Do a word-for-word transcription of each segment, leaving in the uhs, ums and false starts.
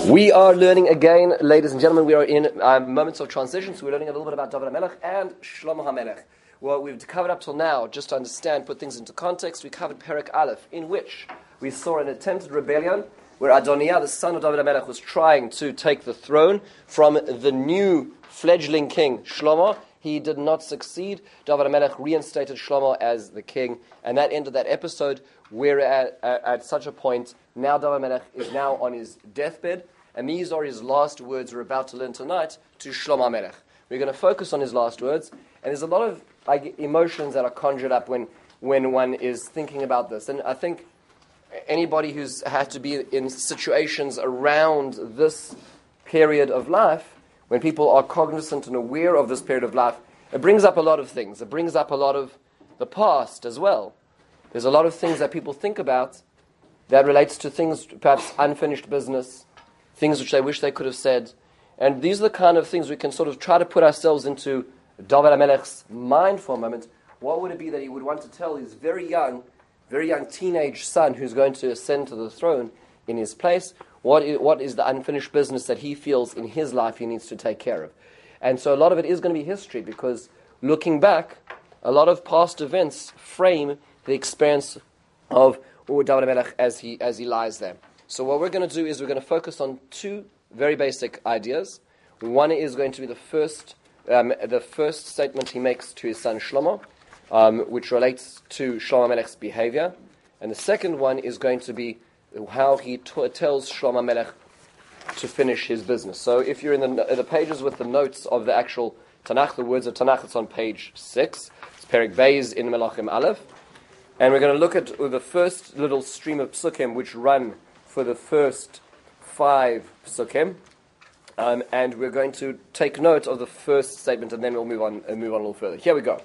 We are learning again, ladies and gentlemen. We are in uh, moments of transition, so we're learning a little bit about David HaMelech and Shlomo HaMelech. Well, we've covered up till now, just to understand, put things into context, we covered Perek Aleph, in which we saw an attempted rebellion, where Adoniah, the son of David HaMelech, was trying to take the throne from the new fledgling king, Shlomo. He did not succeed. David HaMelech reinstated Shlomo as the king, and that ended that episode. We're at, at, at such a point, now David HaMelech is now on his deathbed, and these are his last words we're about to learn tonight to Shlomo HaMelech. We're going to focus on his last words, and there's a lot of like, emotions that are conjured up when, when one is thinking about this. And I think anybody who's had to be in situations around this period of life, when people are cognizant and aware of this period of life, it brings up a lot of things. It brings up a lot of the past as well. There's a lot of things that people think about that relates to things, perhaps unfinished business, things which they wish they could have said. And these are the kind of things we can sort of try to put ourselves into David HaMelech's mind for a moment. What would it be that he would want to tell his very young, very young teenage son who's going to ascend to the throne in his place? What is, what is the unfinished business that he feels in his life he needs to take care of? And so a lot of it is going to be history, because looking back, a lot of past events frame the experience of David HaMelech as he, as he lies there. So what we're going to do is we're going to focus on two very basic ideas. One is going to be the first um, the first statement he makes to his son Shlomo, um, which relates to Shlomo HaMelech's behavior. And the second one is going to be how he t- tells Shlomo HaMelech to finish his business. So if you're in the, the pages with the notes of the actual Tanakh, the words of Tanakh, it's on page six. It's Perek Beis in Melachim Aleph. And we're going to look at the first little stream of psukim which run for the first five psukim, um, and we're going to take note of the first statement, and then we'll move on and move on a little further. Here we go.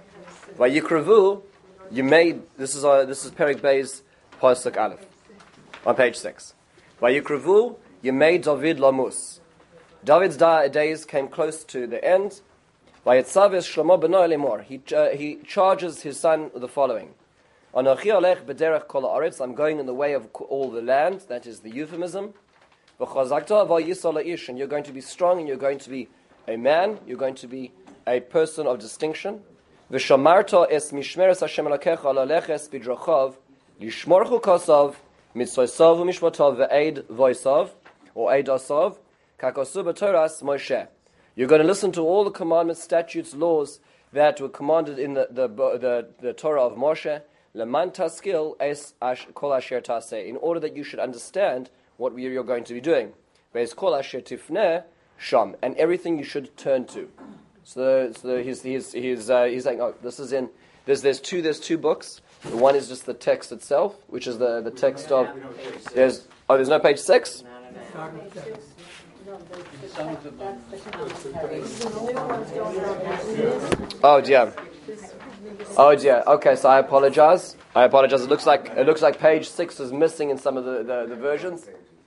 Vayikrevu, you made this is our, this is Perek Beis Pasuk Aleph on page six. Vayikrevu, you made David lamus. David's days came close to the end. Vayetzaves Shlomo beno lemor. He uh, he charges his son the following. Anochi olech b'derech kol haaretz. I'm going in the way of all the land. That is the euphemism. V'chazakta v'yisol ha'ish. And you're going to be strong, and you're going to be a man. You're going to be a person of distinction. V'shamarta es mishmeres Hashem Elokecha laleches b'drachav lishmor chukosav mitzvosav u'mishvotav ve'ed voisav or eidasav kakosu b'toras Moshe. You're going to listen to all the commandments, statutes, laws that were commanded in the the the, the Torah of Moshe. Leman taskil es kol asher taseh, in order that you should understand what you're going to be doing. Ve'es kol asher tifneh sham, and everything you should turn to. So, so he's he's he's uh, he's saying, oh, this is in there's there's two there's two books. The one is just the text itself, which is the, the text of there's oh there's no page six. Oh dear. Oh dear. Okay, so I apologize. I apologize. It looks like it looks like page six is missing in some of the, the, the versions.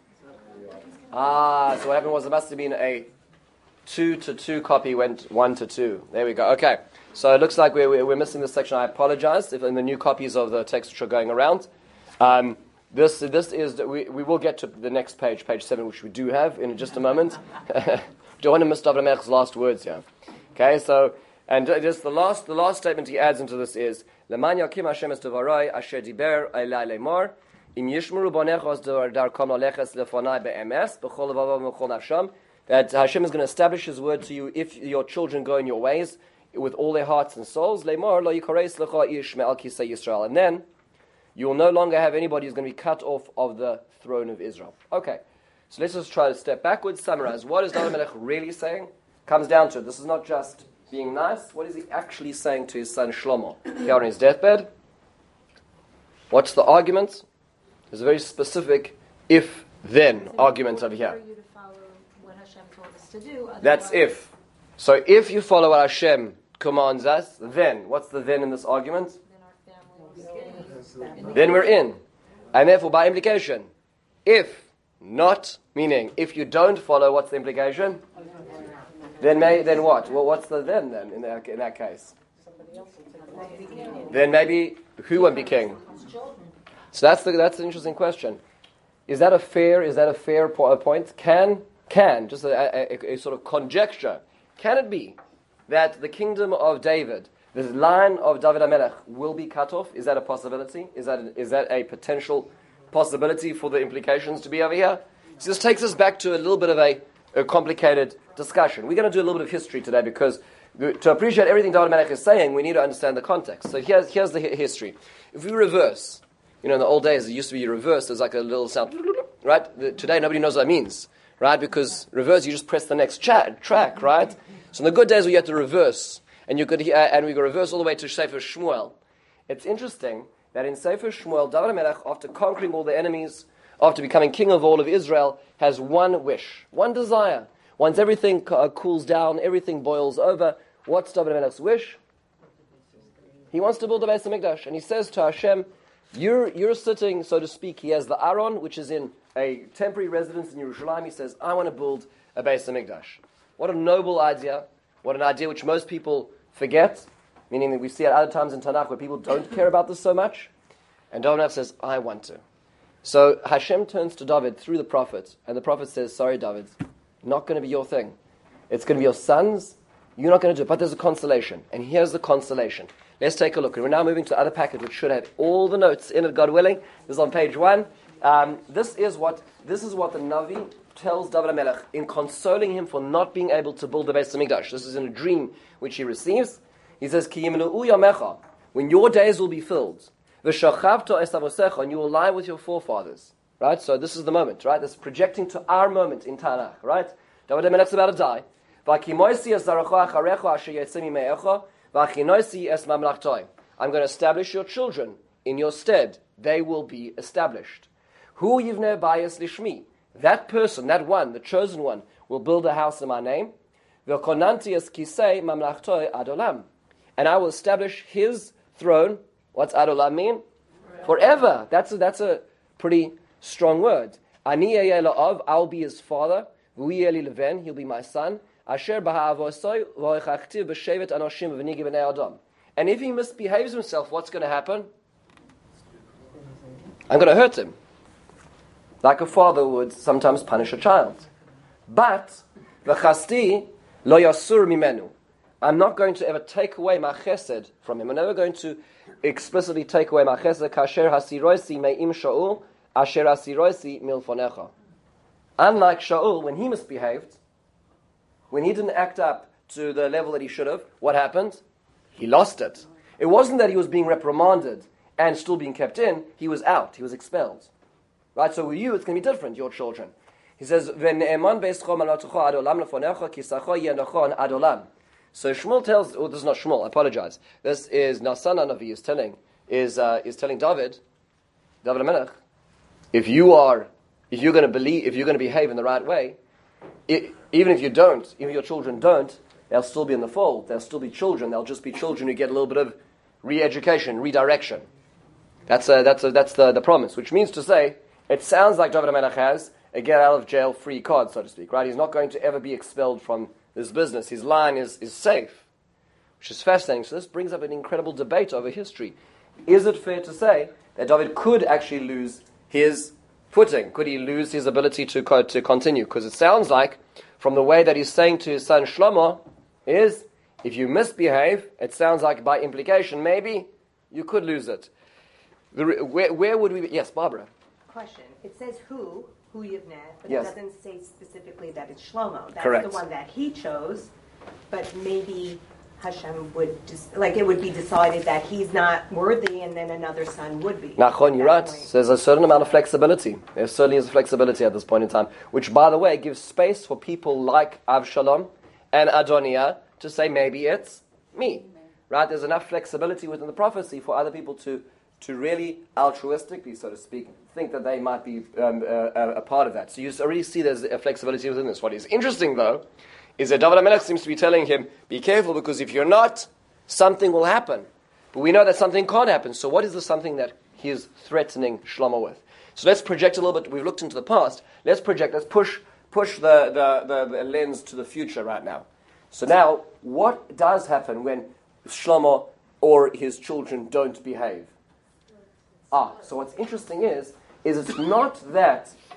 Ah, so what happened was there must have been a two to two copy went one to two. There we go. Okay, so it looks like we're we're missing this section. I apologize if in the new copies of the text which are going around. Um, this this is we we will get to the next page, page seven, which we do have in just a moment. Don't want to miss David HaMelech's last words here. Okay, so. And just the last, the last statement he adds into this is, "Leman yakim Hashem es devarai asher diber elai lemar, im yishmeru bonechos darkom laleches lefonai be'emes b'chol levavam b'chol nafsham." That Hashem is going to establish His word to you if your children go in your ways with all their hearts and souls. Lemar lo yikareis lecha ish me'al kisei Yisrael, and then you will no longer have anybody who's going to be cut off of the throne of Israel. Okay, so let's just try to step backwards, summarize. What is David HaMelech really saying? Comes down to it. This is not just being nice. What is he actually saying to his son Shlomo here on his deathbed? What's the argument? There's a very specific if-then argument over here. You to follow what Hashem told us to do, That's if. So if you follow what Hashem commands us, then what's the then in this argument? Then our family Then we're in. And therefore, by implication, if not, meaning if you don't follow, what's the implication? Then may then what? Well, what's the then then in that in that case? Then maybe who won't be king? So that's the that's an interesting question. Is that a fair, is that a fair po- point? Can, can, just a, a, a sort of conjecture, can it be that the kingdom of David, the line of David HaMelech, will be cut off? Is that a possibility? Is that, is that a potential possibility for the implications to be over here? So this takes us back to a little bit of a, a complicated discussion. We're going to do a little bit of history today because to appreciate everything David HaMelech is saying, we need to understand the context. So here's, here's the hi- history. If we reverse, you know, in the old days, it used to be reverse, there's like a little sound, right? The, today, nobody knows what that means, right? Because reverse, you just press the next cha- track, right? So in the good days, we had to reverse, and you could, uh, and we could reverse all the way to Sefer Shmuel. It's interesting that in Sefer Shmuel, David HaMelech, after conquering all the enemies, after becoming king of all of Israel, has one wish, one desire. Once everything uh, cools down, everything boils over, what's David HaMelech's wish? He wants to build a Beis HaMikdash, and he says to Hashem, you're, you're sitting, so to speak, he has the Aron, which is in a temporary residence in Yerushalayim. He says, I want to build a Beis HaMikdash. What a noble idea. What an idea which most people forget, meaning that we see at other times in Tanakh where people don't care about this so much. And David says, I want to. So Hashem turns to David through the prophet, and the prophet says, sorry, David, not going to be your thing. It's going to be your sons. You're not going to do it, but there's a consolation. And here's the consolation. Let's take a look. And we're now moving to the other packet, which should have all the notes in it, God willing. This is on page one. Um, this is what this is what the Navi tells David HaMelech in consoling him for not being able to build the Beis HaMikdash. This is in a dream which he receives. He says, Ki yimlu'u yamecha, when your days will be filled, v'shachavta es avosecha, and you will lie with your forefathers. Right? So this is the moment, right? This is projecting to our moment in Tanakh, right? David HaMelech's about to die. V'akimoisi es zaracha acharecha asher yetzeh mime'echa, v'achinoisi es mamlachtoi. I'm going to establish your children in your stead. They will be established. Hu yivneh bayis lishmi. That person, that one, the chosen one, will build a house in my name. V'konanti es kisei mamlachtoi adolam. And I will establish his throne. What's adolam mean? Forever. Forever. That's a, that's a pretty strong word. Ani eyeh la'av, I'll be his father. V'hu yeh li leven, he'll be my son. Asher b'ha'avosoi v'oichachtiv b'shevet anoshim v'nigi b'nei adam. And if he misbehaves himself, what's going to happen? I'm going to hurt him. Like a father would sometimes punish a child. But, v'chasti lo yasur mimenu. I'm not going to ever take away my chesed from him. I'm never going to explicitly take away my chesed. Kasher hasiroisi me'im Shaul, asher hasiroisi milfonecha. Unlike Shaul, when he misbehaved, when he didn't act up to the level that he should have, what happened? He lost it. It wasn't that he was being reprimanded and still being kept in. He was out. He was expelled. Right? So with you, it's going to be different, your children. He says, "V'ne'eman be'escho malatucho adolam lefonecha kisacho yenachon adolam." So Shmuel tells, oh, this is not Shmuel, I apologize. This is Nasan Navi is telling, is uh, is telling David, David HaMelech, if you are, if you're going to believe, if you're going to behave in the right way, it, even if you don't, even if your children don't, they'll still be in the fold. They'll still be children. They'll just be children who get a little bit of re-education, redirection. That's a, that's a, that's the, the promise, which means to say, it sounds like David HaMelech has a get-out-of-jail-free card, so to speak, right? He's not going to ever be expelled from this business. His line is, is safe, which is fascinating. So this brings up an incredible debate over history. Is it fair to say that David could actually lose his footing? Could he lose his ability to, co- to continue? Because it sounds like, from the way that he's saying to his son Shlomo, is, if you misbehave, it sounds like by implication, maybe you could lose it. The, where, where would we be? Yes, Barbara. Question. It says who, who Yivneh, but yes. it doesn't say specifically that it's Shlomo. That's Correct. the one that he chose, but maybe Hashem would just, like it would be decided that he's not worthy and then another son would be. Nachon, you're right. So there's a certain amount of flexibility. There certainly is flexibility at this point in time, which, by the way, gives space for people like Avshalom and Adoniah to say, maybe it's me. Right? There's enough flexibility within the prophecy for other people to to really altruistically, so to speak, think that they might be um, uh, a part of that. So you already see there's a flexibility within this. What is interesting, though, is that David HaMelech seems to be telling him, be careful, because if you're not, something will happen. But we know that something can't happen. So what is the something that he is threatening Shlomo with? So let's project a little bit. We've looked into the past. Let's project, let's push push the, the, the, the lens to the future right now. So now, what does happen when Shlomo or his children don't behave? Ah, so what's interesting is, is it's not that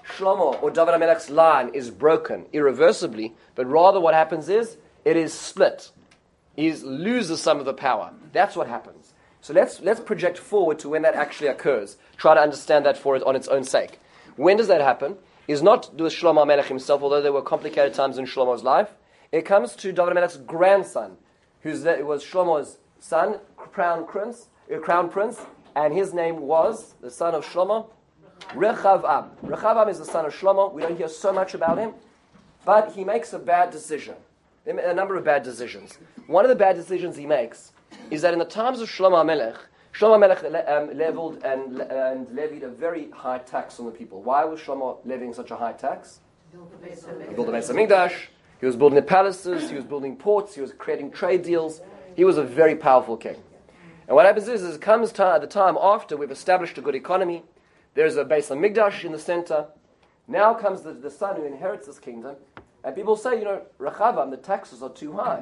Shlomo or David HaMelech's line is broken irreversibly, but rather what happens is it is split. He loses some of the power. That's what happens. So let's let's project forward to when that actually occurs. Try to understand that for it on its own sake. When does that happen? Is not with Shlomo HaMelech himself, although there were complicated times in Shlomo's life. It comes to David HaMelech's grandson, who was Shlomo's son, crown prince, uh, crown prince, and his name was, the son of Shlomo, Rechavam. Rechavam is the son of Shlomo. We don't hear so much about him, but he makes a bad decision. A number of bad decisions. One of the bad decisions he makes is that in the times of Shlomo HaMelech, Shlomo HaMelech um, leveled and, and levied a very high tax on the people. Why was Shlomo levying such a high tax? He built the Beis HaMikdash. He was building the palaces. He was building ports. He was creating trade deals. He was a very powerful king. And what happens is, is it comes to, at the time after we've established a good economy, there's a Beis HaMikdash in the center. Now comes the, the son who inherits this kingdom, and people say, you know, Rechavam, the taxes are too high.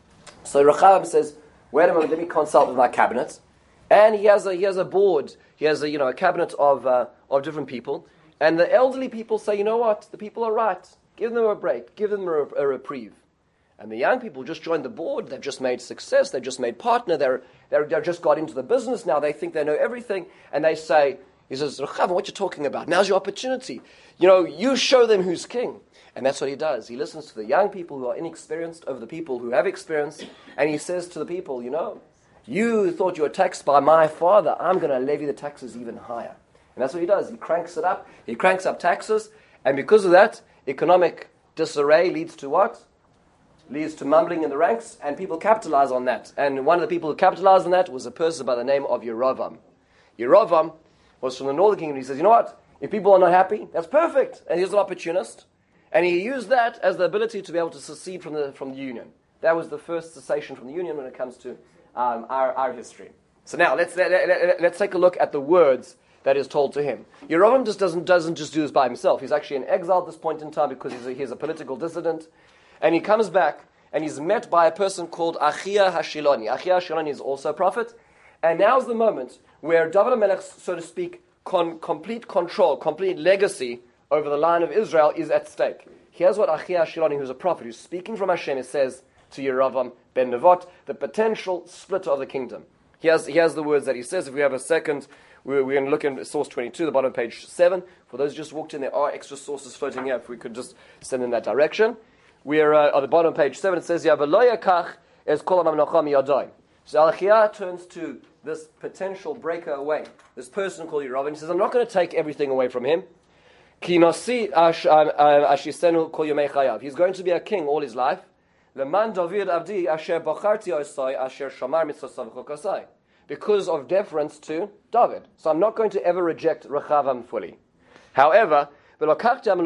So Rechavam says, wait a moment, let me consult with my cabinet. And he has a he has a board, he has a you know a cabinet of uh, of different people, and the elderly people say, you know what, the people are right. Give them a break, give them a, a reprieve. And the young people just joined the board. They've just made success. They've just made partner. They're they're they're just got into the business now. They think they know everything, and they say, he says, Rechavam, what you talking about? Now's your opportunity. You know, you show them who's king. And that's what he does. He listens to the young people who are inexperienced over the people who have experience, and he says to the people, you know, you thought you were taxed by my father. I'm going to levy the taxes even higher. And that's what he does. He cranks it up. He cranks up taxes, and because of that, economic disarray leads to what? Leads to mumbling in the ranks, and people capitalize on that. And one of the people who capitalized on that was a person by the name of Yerovam. Yerovam was from the northern kingdom. He says, you know what? If people are not happy, that's perfect. And he's an opportunist. And he used that as the ability to be able to secede from the from the Union. That was the first cessation from the Union when it comes to um, our, our history. So now, let's let, let, let's take a look at the words that is told to him. Yerovam just doesn't, doesn't just do this by himself. He's actually in exile at this point in time because he's a, he's a political dissident. And he comes back, and he's met by a person called Achia Hashiloni. Achia Hashiloni is also a prophet. And now's the moment where David HaMelech, so to speak, con- complete control, complete legacy over the line of Israel is at stake. Here's what Achia Hashiloni, who's a prophet, who's speaking from Hashem, it says to Yerovam ben Nevat, the potential splitter of the kingdom. Here's, here's the words that he says. If we have a second, we're, we're going to look in source twenty-two, the bottom of page seven. For those who just walked in, there are extra sources floating here. If we could just send in that direction. We're uh, at the bottom of page seven. It says, Yaveloyakach es kol hamamnocha miyadai. So Achia turns to this potential breaker away, this person called Yerovam, and he says, I'm not going to take everything away from him. He's going to be a king all his life. Because of deference to David. So I'm not going to ever reject Rechavam fully. However, so what am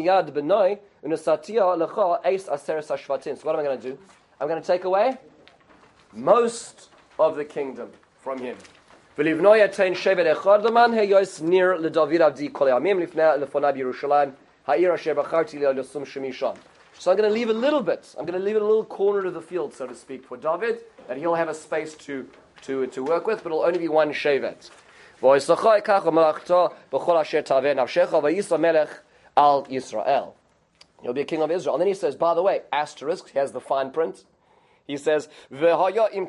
I going to do? I'm going to take away most of the kingdom from him. So I'm going to leave a little bit. I'm going to leave it a little corner of the field, so to speak, for David, that he'll have a space to to, to work with, but it'll only be one shevet. He'll be a king of Israel. And then he says, by the way, asterisk, here's the fine print. He says, if you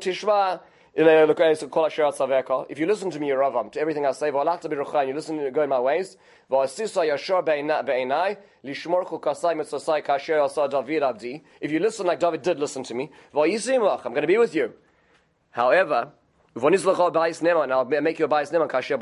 listen to me, Yerovam, to everything I say, you listen to go in my ways, if you listen like David did listen to me, I'm going to be with you. However, and I'll make you a bais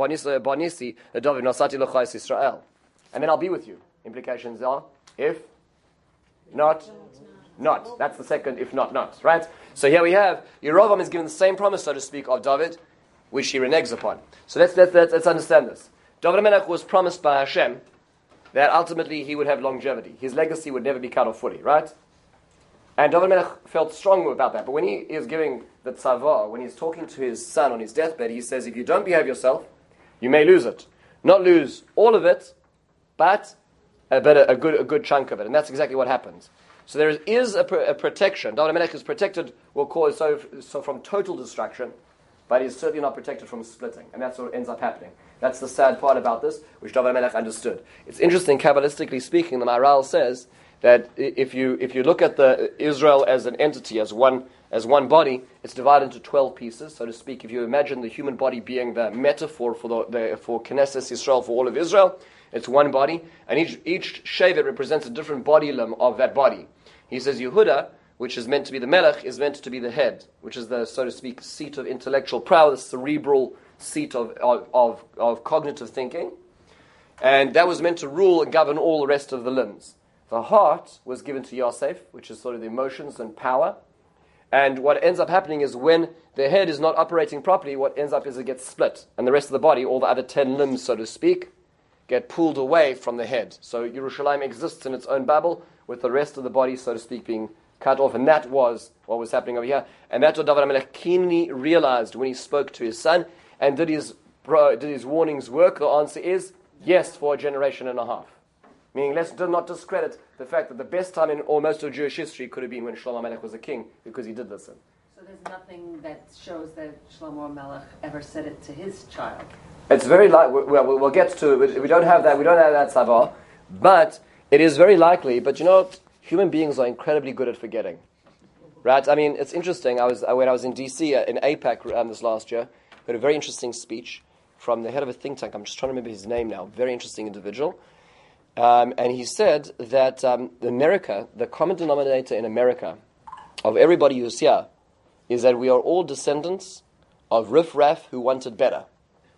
neman, and then I'll be with you. Implications are, if not, not. That's the second, if not, not. Right? So here we have, Yerovam is given the same promise, so to speak, of David, which he reneges upon. So let's, let's, let's, let's understand this. David HaMelech was promised by Hashem that ultimately he would have longevity. His legacy would never be cut off fully, right? And David HaMelech felt strongly about that. But when he is giving the tzavah, when he's talking to his son on his deathbed, he says, if you don't behave yourself, you may lose it. Not lose all of it, but a, better, a, good, a good chunk of it. And that's exactly what happens. So there is a, a protection. David HaMelech is protected, we'll call it so, so from total destruction. but he's certainly not protected from splitting, and that's what ends up happening. That's the sad part about this, which David HaMelech understood. It's interesting, Kabbalistically speaking, the Maharal says that if you if you look at the Israel as an entity, as one as one body, it's divided into twelve pieces, so to speak. If you imagine the human body being the metaphor for the, the for Knesset Israel, for all of Israel, it's one body, and each each shevet represents a different body limb of that body. He says Yehuda, which is meant to be the Melech, is meant to be the head, which is the, so to speak, seat of intellectual prowess, cerebral seat of, of, of, of cognitive thinking. And that was meant to rule and govern all the rest of the limbs. The heart was given to Yosef, which is sort of the emotions and power. And what ends up happening is when the head is not operating properly, what ends up is it gets split. And the rest of the body, all the other ten limbs, so to speak, get pulled away from the head. So Yerushalayim exists in its own bubble, with the rest of the body, so to speak, being cut off. And that was what was happening over here. And that's what David HaMelech keenly realized when he spoke to his son. And did his, did his warnings work? The answer is yes, for a generation and a half. Meaning, let's do not discredit the fact that the best time in almost of Jewish history could have been when Shlomo HaMelech was a king, because he did listen. So there's nothing that shows that Shlomo HaMelech ever said it to his child. It's very likely. Well, we'll get to it. We don't have that. We don't have that savar, but it is very likely. But you know, human beings are incredibly good at forgetting, right? I mean, it's interesting. I was when I was in D C uh, in APAC um, this last year. Heard a very interesting speech from the head of a think tank. I'm just trying to remember his name now. Very interesting individual. Um, and he said that um, America, the common denominator in America, of everybody who's here, is that we are all descendants of riffraff who wanted better.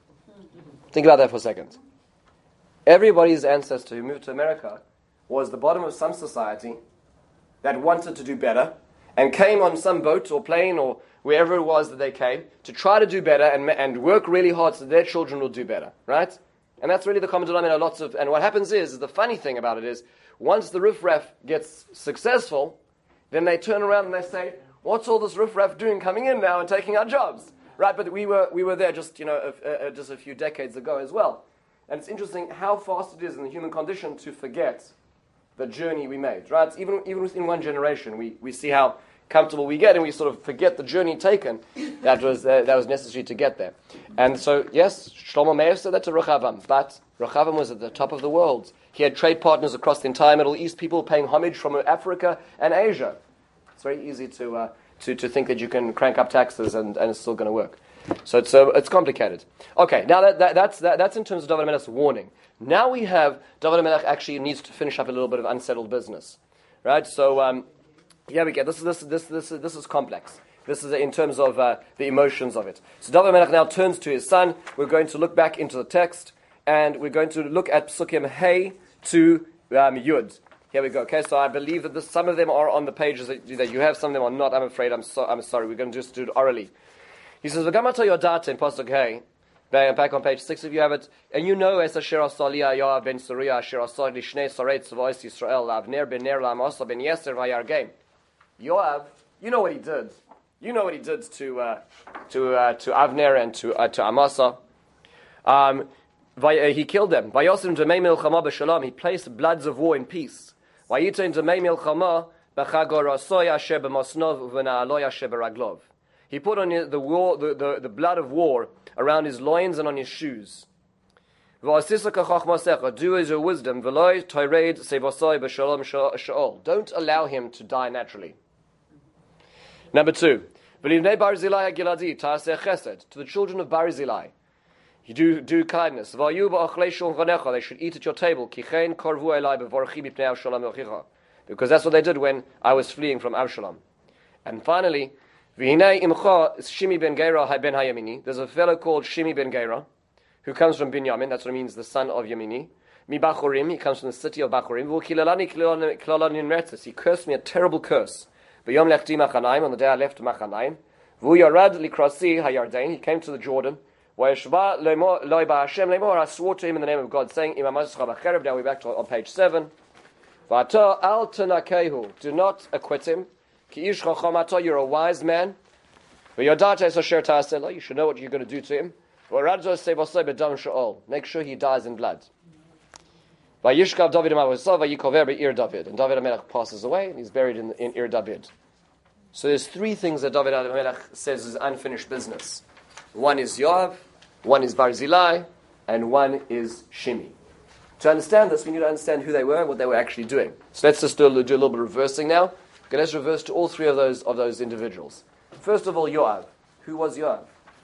Think about that for a second. Everybody's ancestor who moved to America was the bottom of some society that wanted to do better and came on some boat or plane or wherever it was that they came to try to do better and, and work really hard so their children will do better, right? And that's really the common denominator. Lots of, and what happens is, is, the funny thing about it is, once the riffraff gets successful, then they turn around and they say, what's all this riffraff doing coming in now and taking our jobs? Right, but we were we were there just, you know, a, a, just a few decades ago as well. And it's interesting how fast it is in the human condition to forget the journey we made, right? Even even within one generation, we, we see how comfortable we get, and we sort of forget the journey taken that was uh, that was necessary to get there. And so, yes, Shlomo may have said that to Rechavam, but Rechavam was at the top of the world. He had trade partners across the entire Middle East, people paying homage from Africa and Asia. It's very easy to uh, to, to think that you can crank up taxes and, and it's still going to work. So it's uh, it's complicated. Okay, now that, that that's that, that's in terms of David HaMelech's warning. Now we have David HaMelech actually needs to finish up a little bit of unsettled business, right? So um, here we go. This is this this this this is complex. This is in terms of uh, the emotions of it. So David HaMelech now turns to his son. We're going to look back into the text, and we're going to look at Psukim Hey to um, Yud. Here we go. Okay, so I believe that this, some of them are on the pages that, that you have, some of them are not. I'm afraid. I'm so, I'm sorry. We're going to just do it orally. He says, "V'gamato yodate in pasuk Hey." Back on page six, if you have it, and you know es asher asaliya Yoav ben Suriyah asher asar lishnei sarei tzvos Yisrael Avner ben Ner la'amasa ben Yeser vayargem. Yoav, you know what he did. You know what he did to uh, to uh, to Avner and to uh, to Amasa. Um, he killed them. Vayosim demei milchama b'shalom. He placed bloods of war in peace. Vayitain demei milchama b'chagor asoy asher b'masnov u'v'na'aloy asher b'raglov. He put on the war, the, the, the blood of war around his loins and on his shoes. Do as your wisdom. Don't allow him to die naturally. Number two, to the children of Barzillai, you do, do kindness. They should eat at your table. Because that's what they did when I was fleeing from Avshalom. And finally, there's a fellow called Shimi ben Gera, who comes from Binyamin. That's what it means, the son of Yamini. Mi Bachurim, he comes from the city of Bachurim. He cursed me a terrible curse. On the day I left Machanaim, he came to the Jordan. I swore to him in the name of God, saying, now we're back to on page seven. Do not acquit him. You're a wise man. You should know what you're going to do to him. Make sure he dies in blood. And David HaMelech passes away, and he's buried in, in Ir David. So there's three things that David HaMelech says is unfinished business. One is Yoav, one is Barzillai, and one is Shimi. To understand this, we need to understand who they were and what they were actually doing. So let's just do a, do a little bit of reversing now. Okay, let's reverse to all three of those of those individuals. First of all, Yoav. Who was Yoav?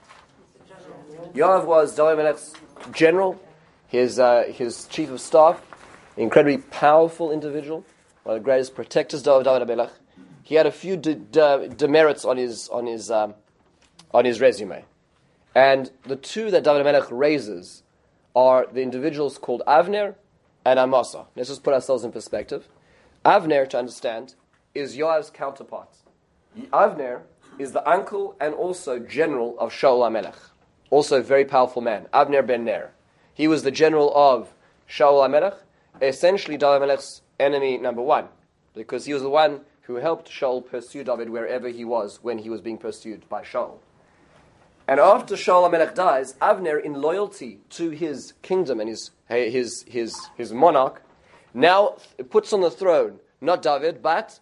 Yoav was David Melech's general, his uh, his chief of staff, an incredibly powerful individual, one of the greatest protectors of David Melech. He had a few de- de- demerits on his on his um, on his resume, and the two that David Melech raises are the individuals called Avner and Amasa. Let's just put ourselves in perspective. Avner, to understand, is Yoav's counterpart. Avner is the uncle and also general of Shaul HaMelech, also a very powerful man, Avner ben Ner. He was the general of Shaul HaMelech, essentially David Melech's enemy number one, because he was the one who helped Shaul pursue David wherever he was when he was being pursued by Shaul. And after Shaul HaMelech dies, Avner, in loyalty to his kingdom and his his his his monarch, now puts on the throne not David but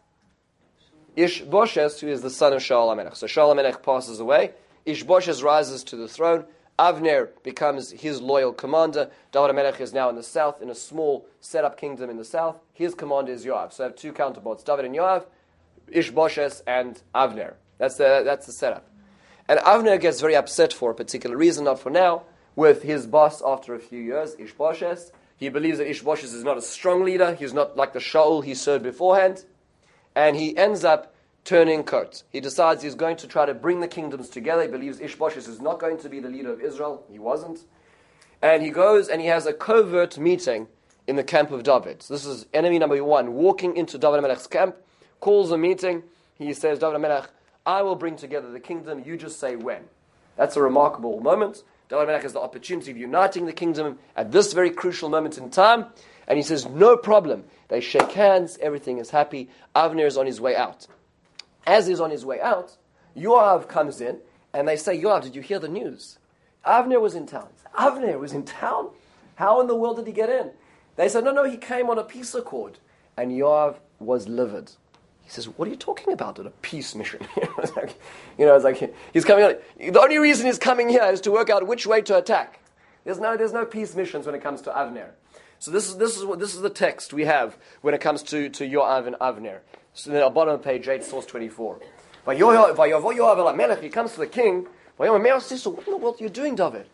Ishbosheth, who is the son of Shaul HaMelech. So Shaul HaMelech passes away. Ishbosheth rises to the throne. Avner becomes his loyal commander. David HaMelech is now in the south, in a small set-up kingdom in the south. His commander is Yoav. So I have two counterparts, David and Yoav, Ishbosheth and Avner. That's the that's the setup. And Avner gets very upset for a particular reason, not for now, with his boss after a few years, Ishbosheth. He believes that Ishbosheth is not a strong leader. He's not like the Shaul he served beforehand. And he ends up turning coat. He decides he's going to try to bring the kingdoms together. He believes Ishbosheth is not going to be the leader of Israel. He wasn't. And he goes and he has a covert meeting in the camp of David. So this is enemy number one, walking into David HaMelech's camp, calls a meeting. He says, David HaMelech, I will bring together the kingdom, you just say when. That's a remarkable moment. David HaMelech has the opportunity of uniting the kingdom at this very crucial moment in time. And he says, no problem. They shake hands, everything is happy. Avner is on his way out. As he's on his way out, Yoav comes in, and they say, Yoav, did you hear the news? Avner was in town. Avner was in town? How in the world did he get in? They said, no, no, he came on a peace accord. And Yoav was livid. He says, what are you talking about at a peace mission? You know, it's like, he's coming on. The only reason he's coming here is to work out which way to attack. There's no, there's no peace missions when it comes to Avner. So this is this is what this is the text we have when it comes to, to Yoav and Avner. So at the bottom of page eight, source twenty-four. He comes to the king. What in the world are you doing, David?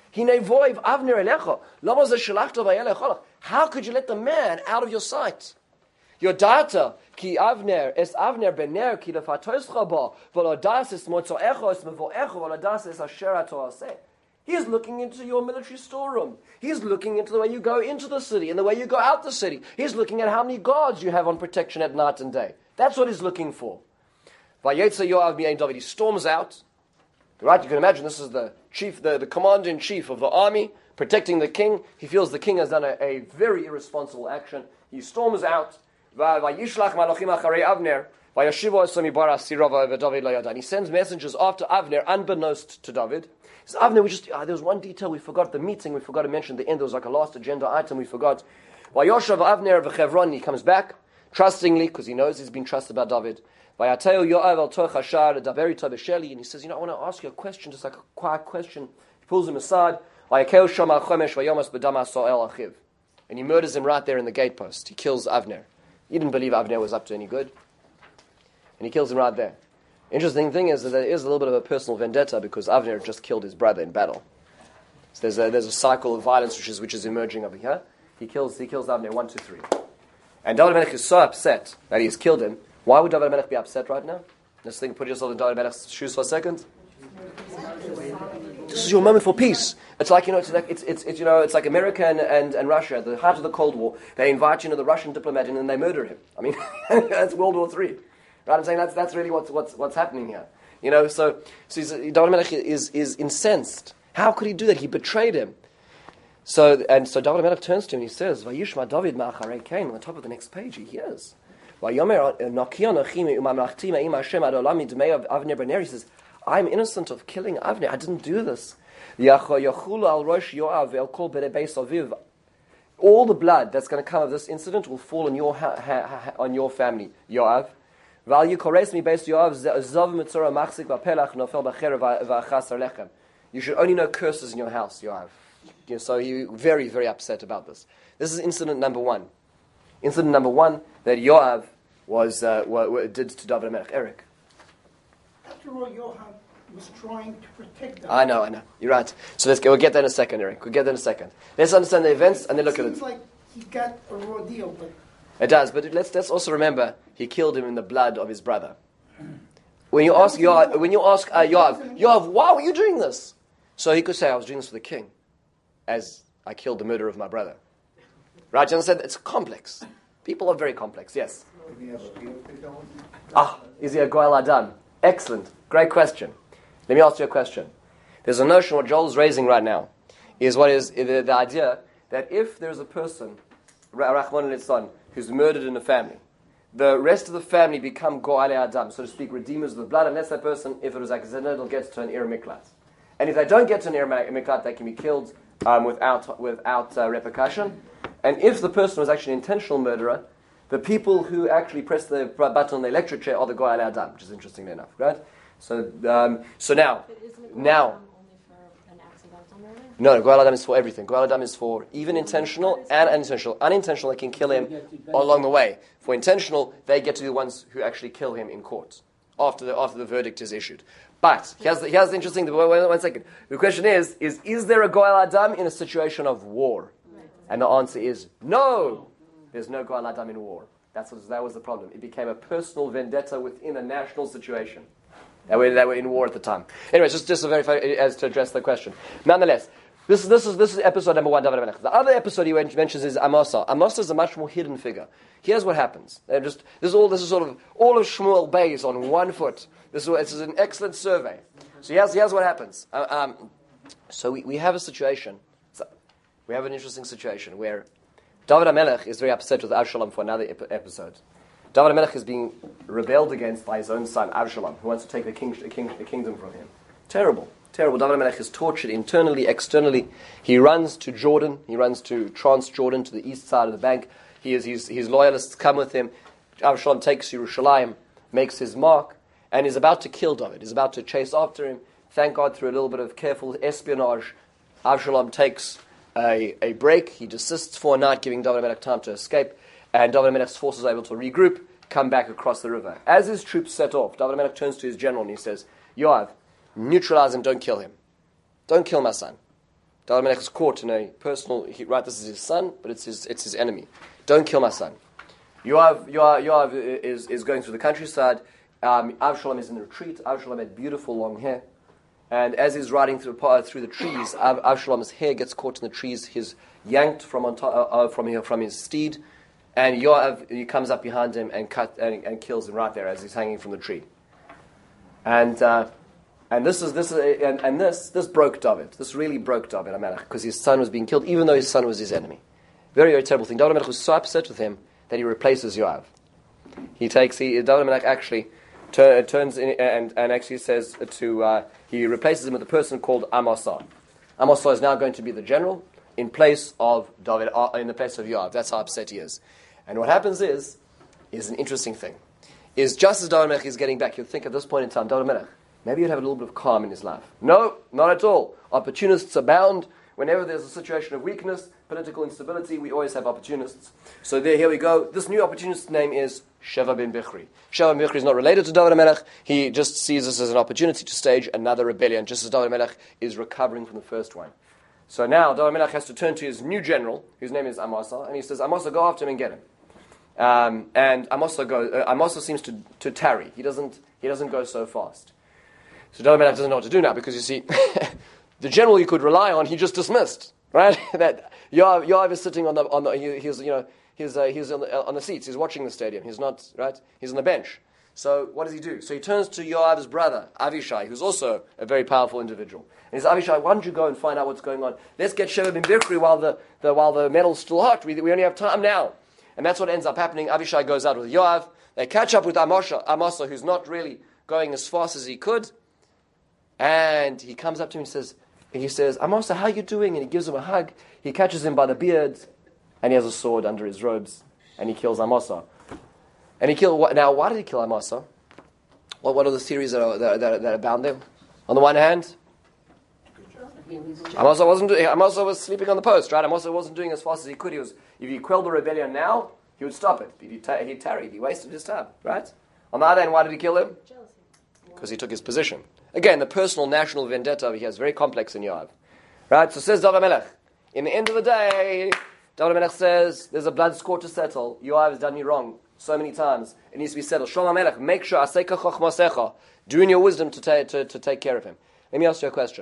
How could you let the man out of your sight? Your data, ki Avner, es Avner ben Ner, ki lefatos chaba, v'lodas es motzoecho, es mevoecho, v'lodas es asher atoaseh. He's looking into your military storeroom. He's looking into the way you go into the city and the way you go out the city. He's looking at how many guards you have on protection at night and day. That's what he's looking for. Vayetze Yoav mi'ein David. He storms out. Right, you can imagine this is the chief, the, the commander-in-chief of the army, protecting the king. He feels the king has done a, a very irresponsible action. He storms out. Vayishlach malachim acharei Avner. Vayashivo esomi bara sirava v'David lo yada. And he sends messengers after Avner, unbeknownst to David. He says, Avner, we just, uh, there was one detail we forgot at the meeting, we forgot to mention at the end. There was like a last agenda item we forgot. Vayoshav Avner v'Chevron. He comes back, trustingly, because he knows he's been trusted by David. Vayateo Yoav al toch hashar daveri to b'sheli. And he says, you know, I want to ask you a question, just like a quiet question. He pulls him aside. Vayakeo shom al chomesh vayomas b'dama so'el achiv. And he murders him right there in the gatepost. He kills Avner. He didn't believe Avner was up to any good. And he kills him right there. Interesting thing is that there is a little bit of a personal vendetta because Avner just killed his brother in battle. So there's a, there's a cycle of violence which is which is emerging over here. He kills he kills Avner one, two, three. And David Melech is so upset that he has killed him. Why would David Melech be upset right now? Let's think, put yourself in David Melech's shoes for a second. This is your moment for peace. It's like, you know, it's like it's it's, it's you know, it's like America and, and, and Russia at the heart of the Cold War. They invite you know the Russian diplomat in and they murder him. I mean, that's World War Three. Right? I'm saying that's that's really what's what's what's happening here. You know, so so he's, David Melech is is incensed. How could he do that? He betrayed him. So and so David Melech turns to him and he says, "Vayishma David ma'acharei Cain." On the top of the next page, he hears, "Vayomer nakion achim u'mamlachti me'im Hashem ad olam midmei Avner ben Ner." He says, "I'm innocent of killing Avner. I didn't do this." Yachulu al rosh Yoav el kol bnei beis aviv. All the blood that's going to come of this incident will fall on your ha- ha- ha- on your family, Yoav. You should only know curses in your house, Yoav. You know, so he very, very upset about this. This is incident number one. Incident number one that Yoav was, uh, what, what did to David HaMelech. Eric. After all, Yoav was trying to protect them. I know, I know. You're right. So let's go. We'll get that in a second, Eric. We'll get that in a second. Let's understand the events and then look it at it. seems like he got a raw deal, but It does, but let's let's also remember he killed him in the blood of his brother. When you ask Yoav, when you ask uh, Yoav, Yoav, why were you doing this? So he could say, I was doing this for the king, as I killed the murderer of my brother. Right? You understand? It's complex. People are very complex. Yes. Ah, is he a Goel Adam? Excellent, great question. Let me ask you a question. There's a notion what Joel's raising right now is what is the, the idea that if there's a person, Rahman al-Islam, who's murdered in a family, the rest of the family become Go'ale Adam, so to speak, redeemers of the blood, unless that person, if it was accidental, gets to an Ir Miklat. And if they don't get to an Ir Miklat, they can be killed um, without without uh, repercussion. And if the person was actually an intentional murderer, the people who actually press the button on the electric chair are the Go'ale Adam, which is interesting enough, right? So, um, so now, But isn't it now. only for an accidental murder? No, Goel Adam is for everything. Goel Adam is for even intentional and unintentional. Unintentional, they can kill him along the way. For intentional, they get to be the ones who actually kill him in court after the after the verdict is issued. But here's the, here's the interesting. One, one second. The question is: is is there a Goel Adam in a situation of war? And the answer is no. There's no Goel Adam in war. That's what, that was the problem. It became a personal vendetta within a national situation. They were, they were in war at the time. Anyway, just just a very as to address the question. Nonetheless. This is this is this is episode number one, David HaMelech. The other episode he mentions is Amasa. Amasa is a much more hidden figure. Here's what happens. They're just this is all this is sort of all of Shmuel Bay's on one foot. This is, this is an excellent survey. So here's here's what happens. Uh, um, so we, we have a situation. So we have an interesting situation where David HaMelech is very upset with Avshalom for another ep- episode. David HaMelech is being rebelled against by his own son Avshalom, who wants to take the, king, the, king, the kingdom from him. Terrible. Terrible. David HaMelech is tortured internally, externally. He runs to Jordan. He runs to Trans-Jordan, to the east side of the bank. He is, his, his loyalists come with him. Avshalom takes Yerushalayim, makes his mark, and is about to kill David. He's about to chase after him. Thank God, through a little bit of careful espionage, Avshalom takes a, a break. He desists for a night, giving David HaMelech time to escape. And David HaMelech's forces are able to regroup, come back across the river. As his troops set off, David HaMelech turns to his general and he says, Yoav, neutralize him, don't kill him. Don't kill my son. David HaMelech is caught in a personal, he, right, this is his son, but it's his it's his enemy. Don't kill my son. Yoav, Yoav, Yoav is, is going through the countryside. Um, Avshalom is in the retreat. Avshalom had beautiful long hair. And as he's riding through, through the trees, Av, Avshalom's hair gets caught in the trees. He's yanked from on top, uh, uh, from, from his steed. And Yoav, he comes up behind him and, cut, and, and kills him right there as he's hanging from the tree. And... Uh, And this is this is, and, and this this broke David. This really broke David HaMelech because his son was being killed, even though his son was his enemy. Very very terrible thing. David HaMelech was so upset with him that he replaces Yoav. He takes he David HaMelech actually tur, turns in, and and actually says to uh, he replaces him with a person called Amasa. Amasa is now going to be the general in place of David uh, in the place of Yoav. That's how upset he is. And what happens is is an interesting thing. Is just as David HaMelech is getting back, you'd think at this point in time, David HaMelech, maybe he'd have a little bit of calm in his life. No, not at all. Opportunists abound. Whenever there's a situation of weakness, political instability, we always have opportunists. So there, here we go. This new opportunist's name is Sheva ben Bichri. Sheva ben Bichri is not related to David HaMelech. He just sees this as an opportunity to stage another rebellion, just as David HaMelech is recovering from the first one. So now David HaMelech has to turn to his new general, whose name is Amasa, and he says, Amasa, go after him and get him. Um, and Amasa, go, uh, Amasa seems to, to tarry. He doesn't, he doesn't go so fast. So David HaMelech doesn't know what to do now because you see, the general you could rely on, he just dismissed, right? That Yoav, Yoav is sitting on the on the he, he's you know he's uh, he's on the, on the seats. He's watching the stadium. He's not right. He's on the bench. So what does he do? So he turns to Yoav's brother Avishai, who's also a very powerful individual. And he says, Avishai, why don't you go and find out what's going on? Let's get Sheva ben Bichri while the, the while the metal's still hot. We we only have time now. And that's what ends up happening. Avishai goes out with Yoav. They catch up with Amasa, Amasa, who's not really going as fast as he could. And he comes up to him and says, he says, Amasa, how are you doing? And he gives him a hug. He catches him by the beard, and he has a sword under his robes, and he kills Amasa. And he killed, now why did he kill Amasa? What, what are the theories that are, that, that, that are bound there? On the one hand, you know, he's Amasa wasn't doing, Amasa was sleeping on the post, right? Amasa wasn't doing as fast as he could. He was, if he quelled the rebellion now, he would stop it. If he, ta- he tarried, he wasted his time, right? On the other hand, why did he kill him? Jealousy. Because he took his position. Again, the personal national vendetta over here is very complex in Yoav. Right? So says David Melech. In the end of the day, David Melech says, there's a blood score to settle. Yoav has done me wrong so many times. It needs to be settled. Shlomo Melech, make sure, Aseka chochmasecha, do in your wisdom to, ta- to, to take care of him. Let me ask you a question.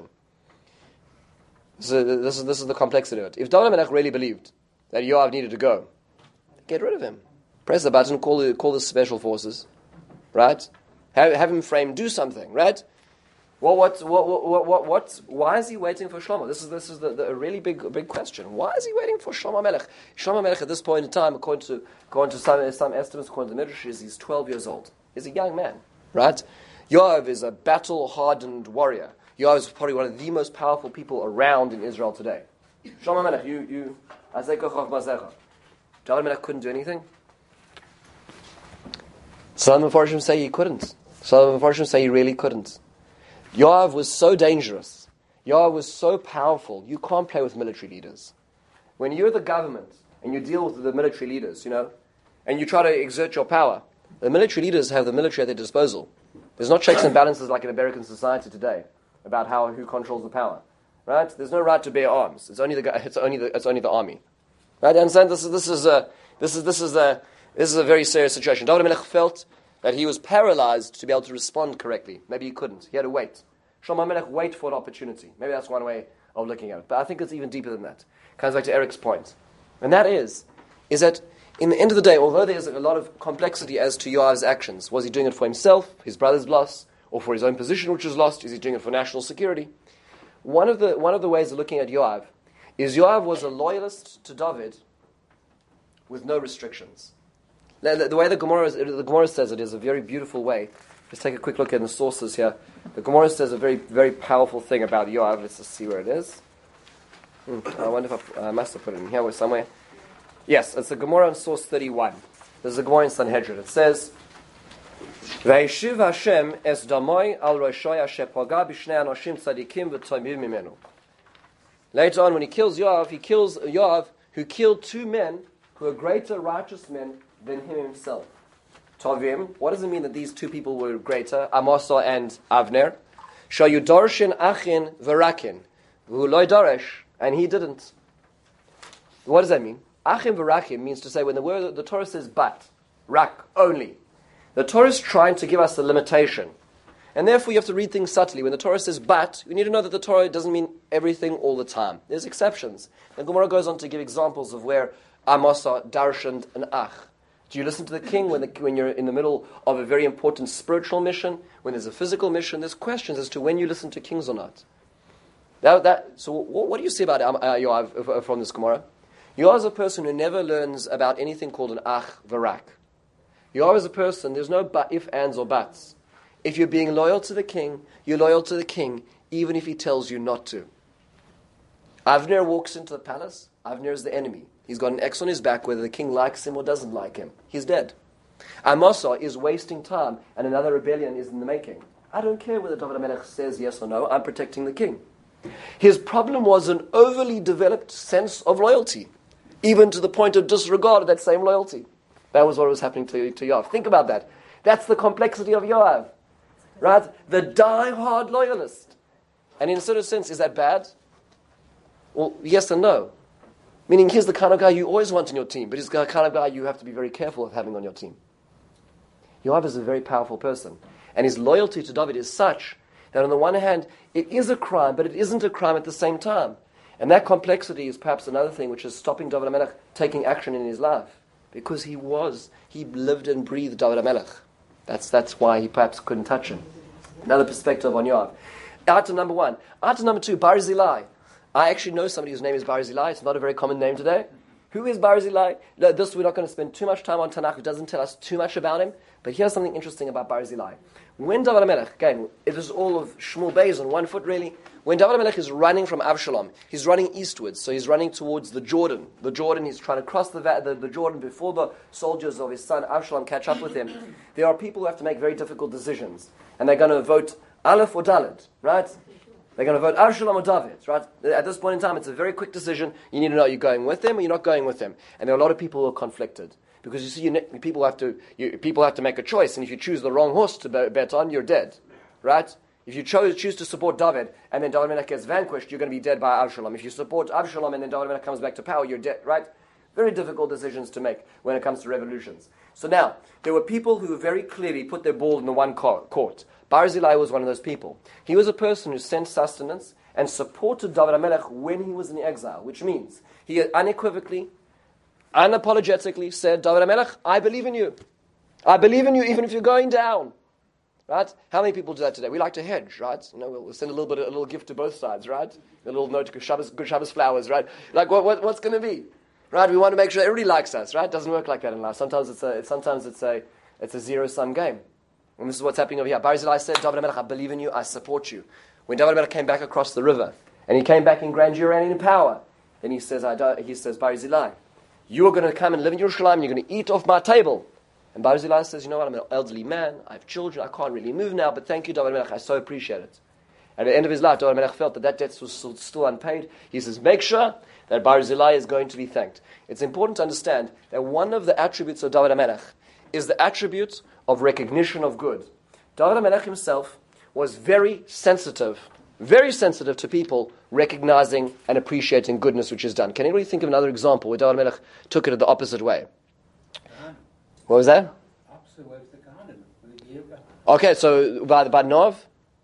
So this is, this is the complexity of it. If David Melech really believed that Yoav needed to go, get rid of him. Press the button, call the, call the special forces. Right? Have, have him framed, do something, right? Well, what, what, what, what, what, why is he waiting for Shlomo? This is, this is the, the, a really big, big question. Why is he waiting for Shlomo Melech? Shlomo Melech at this point in time, according to, according to some, some estimates, according to the Midrash, is he's twelve years old. He's a young man, right? Yoav is a battle-hardened warrior. Yoav is probably one of the most powerful people around in Israel today. Shlomo Melech, you, you, Azeka Choch Mazecha. David Melech couldn't do anything? Some of the Mepharshim say he couldn't. Some of the Mepharshim say he really couldn't. Yoav was so dangerous. Yoav was so powerful. You can't play with military leaders. When you're the government and you deal with the military leaders, you know, and you try to exert your power, the military leaders have the military at their disposal. There's not checks and balances like in American society today about how who controls the power, right? There's no right to bear arms. It's only the it's only the it's only the army, right? You understand? This is this is a this is this is a this is a very serious situation. David Melech felt that he was paralyzed to be able to respond correctly. Maybe he couldn't. He had to wait. Shlomo Melech wait for an opportunity. Maybe that's one way of looking at it. But I think it's even deeper than that. Comes back to Eric's point. And that is, is that in the end of the day, although there's a lot of complexity as to Yoav's actions, was he doing it for himself, his brother's loss, or for his own position which was lost? Is he doing it for national security? One of the one of the ways of looking at Yoav is Yoav was a loyalist to David with no restrictions. The, the way the Gemara, the Gemara says it is a very beautiful way. Let's take a quick look at the sources here. The Gemara says a very, very powerful thing about Yoav. Let's just see where it is. Hmm, I wonder if I, I must have put it in here somewhere. Yes, it's the Gemara in source thirty-one. There's a Gemara in Sanhedrin. It says, "Vayishiv Hashem es damoy al roshoy asher paga b'shnei anoshim tzadikim v'toimim mimenu." Later on, when he kills Yoav, he kills Yoav who killed two men who are greater righteous men than him himself. Tovim, what does it mean that these two people were greater? Amasa and Avner. Shayudarshin achin v'rakin. V'uloi daresh. And he didn't. What does that mean? Achim v'rakim means to say when the word the Torah says but, rak, only. The Torah is trying to give us a limitation. And therefore you have to read things subtly. When the Torah says but, you need to know that the Torah doesn't mean everything all the time. There's exceptions. The Gemara goes on to give examples of where Amasa darshaned an ach. Do you listen to the king when, the, when you're in the middle of a very important spiritual mission? When there's a physical mission, there's questions as to when you listen to kings or not. That, that, so what, what do you say about uh, Yoav from this Gemara? Yoav is a person who never learns about anything called an ach v'rak. Yoav is a person, there's no but, if, ands, or buts. If you're being loyal to the king, you're loyal to the king, even if he tells you not to. Avner walks into the palace. Avner is the enemy. He's got an X on his back whether the king likes him or doesn't like him. He's dead. Amasa is wasting time and another rebellion is in the making. I don't care whether David HaMelech says yes or no, I'm protecting the king. His problem was an overly developed sense of loyalty, even to the point of disregard of that same loyalty. That was what was happening to, to Yoav. Think about that. That's the complexity of Yoav. Right? The die-hard loyalist. And in a certain sense, is that bad? Well, yes and no. Meaning he's the kind of guy you always want in your team, but he's the kind of guy you have to be very careful of having on your team. Yoav is a very powerful person. And his loyalty to David is such that on the one hand, it is a crime, but it isn't a crime at the same time. And that complexity is perhaps another thing which is stopping David HaMelech taking action in his life. Because he was, he lived and breathed David HaMelech. That's, that's why he perhaps couldn't touch him. Another perspective on Yoav. Item number one. Item number two, Barzillai. I actually know somebody whose name is Barzillai. It's not a very common name today. Who is Barzillai? No, this we're not going to spend too much time on. Tanakh. It doesn't tell us too much about him. But here's something interesting about Barzillai. When David HaMelech, again, it is all of Shmuel Beis on one foot really. When David HaMelech is running from Avshalom, he's running eastwards. So he's running towards the Jordan. The Jordan, he's trying to cross the, the, the Jordan before the soldiers of his son Avshalom catch up with him. There are people who have to make very difficult decisions. And they're going to vote Aleph or Dalet, right? They're going to vote Avshalom or David, right? At this point in time, it's a very quick decision. You need to know, are you going with them or you're not going with them? And there are a lot of people who are conflicted. Because you see, you, people have to you, people have to make a choice, and if you choose the wrong horse to bet on, you're dead, right? If you chose, choose to support David, and then David Melech gets vanquished, you're going to be dead by Avshalom. If you support Avshalom, and then David Melech comes back to power, you're dead, right? Very difficult decisions to make when it comes to revolutions. So now, there were people who very clearly put their ball in the one court. Barzillai was one of those people. He was a person who sent sustenance and supported David Melech when he was in exile, which means he unequivocally, unapologetically said, David Melech, I believe in you. I believe in you even if you're going down. Right? How many people do that today? We like to hedge, right? You know, we'll send a little bit, a little gift to both sides, right? A little note to Shabbos, good Shabbos flowers, right? Like, what, what what's going to be, right? We want to make sure everybody likes us, right? It doesn't work like that in life. Sometimes it's a, sometimes it's a, it's a zero sum game, and this is what's happening over here. Barzillai said, David Melech, I believe in you, I support you. When David Melech came back across the river, and he came back in grandeur and in power, then he says, I do, he says, Barzillai, you are going to come and live in Yerushalayim, you're going to eat off my table. And Barzillai says, you know what, I'm an elderly man, I have children, I can't really move now, but thank you, David Melech, I so appreciate it. And at the end of his life, David Melech felt that that debt was still, still unpaid. He says, make sure that Barzillai is going to be thanked. It's important to understand that one of the attributes of David Melech is the attribute of recognition of good. David Melech himself was very sensitive, very sensitive to people recognizing and appreciating goodness which is done. Can anybody think of another example where David Melech took it the opposite way? What was that? Opposite way was the Kohanim, with the Yirka. Okay, so by, by Nov?